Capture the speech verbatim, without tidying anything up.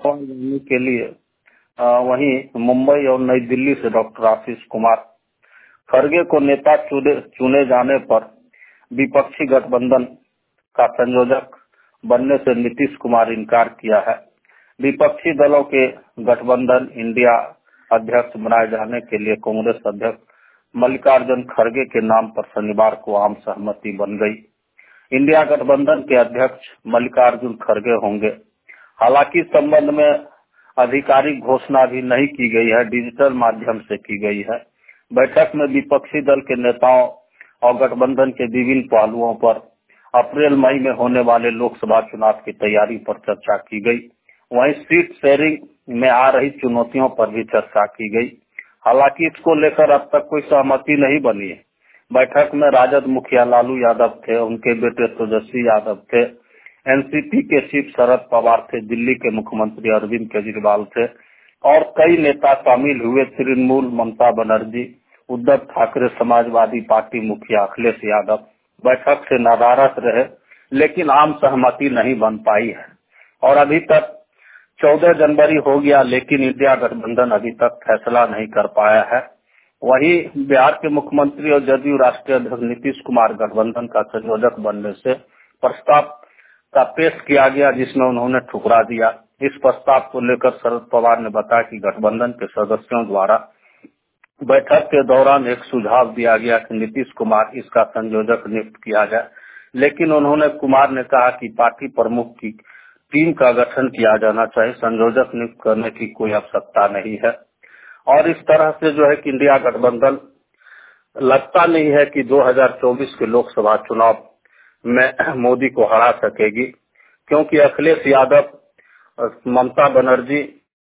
जानने के लिए अ, वहीं मुंबई और नई दिल्ली से डॉक्टर आशीष कुमार। खड़गे को नेता चुने चुने जाने पर विपक्षी गठबंधन का संयोजक बनने से नीतीश कुमार इनकार किया है। विपक्षी दलों के गठबंधन इंडिया अध्यक्ष बनाए जाने के लिए कांग्रेस अध्यक्ष मल्लिकार्जुन खड़गे के नाम पर शनिवार को आम सहमति बन गई। इंडिया गठबंधन के अध्यक्ष मल्लिकार्जुन खड़गे होंगे। हालांकि इस संबंध में आधिकारिक घोषणा भी नहीं की गई है, डिजिटल माध्यम से की गई है। बैठक में विपक्षी दल के नेताओं और गठबंधन के विभिन्न पहलुओं पर अप्रैल मई में होने वाले लोकसभा चुनाव की तैयारी पर चर्चा की गई। वहीं सीट शेयरिंग में आ रही चुनौतियों पर भी चर्चा की गई। हालांकि इसको लेकर अब तक कोई सहमति नहीं बनी है। बैठक में राजद मुखिया लालू यादव थे, उनके बेटे तेजस्वी यादव थे, एनसीपी के चीफ शरद पवार थे, दिल्ली के मुख्यमंत्री अरविंद केजरीवाल थे और कई नेता शामिल हुए। तृणमूल ममता बनर्जी, उद्धव ठाकरे, समाजवादी पार्टी मुखिया अखिलेश यादव बैठक से नाराज रहे, लेकिन आम सहमति नहीं बन पाई है। और अभी तक चौदह जनवरी हो गया, लेकिन इंडिया गठबंधन अभी तक फैसला नहीं कर पाया है। वहीं बिहार के मुख्यमंत्री और जदयू राष्ट्रीय अध्यक्ष नीतीश कुमार गठबंधन का संयोजक बनने से प्रस्ताव का पेश किया गया, जिसमें उन्होंने ठुकरा दिया। इस प्रस्ताव को लेकर शरद पवार ने बताया कि गठबंधन के सदस्यों द्वारा बैठक के दौरान एक सुझाव दिया गया कि नीतीश कुमार इसका संयोजक नियुक्त किया जाए, लेकिन उन्होंने कुमार ने कहा कि पार्टी प्रमुख की टीम का गठन किया जाना चाहिए, संयोजक नियुक्त करने की कोई आवश्यकता नहीं है। और इस तरह से जो है कि इंडिया गठबंधन लगता नहीं है कि दो हज़ार चौबीस के लोकसभा चुनाव में मोदी को हरा सकेगी, क्योंकि अखिलेश यादव, ममता बनर्जी